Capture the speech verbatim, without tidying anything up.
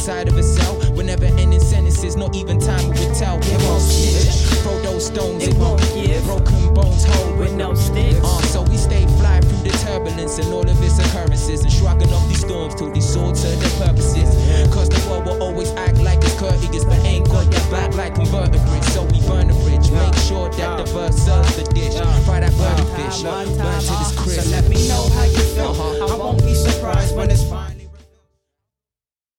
inside of a cell. Whenever ending sentences, not even time would tell. It won't snitch. Throw those stones, it won't give. Broken bones hold with no sticks. Uh, so we stay fly through the turbulence and all of its occurrences, and shrugging off these storms till these swords serve their purposes. Cause the world will always act like it's courteous, but ain't got your back like invertebrates. So we burn the bridge, make sure that the verse serves the dish. Fry that birdie fish, burn to this crisp. So let me know how you feel.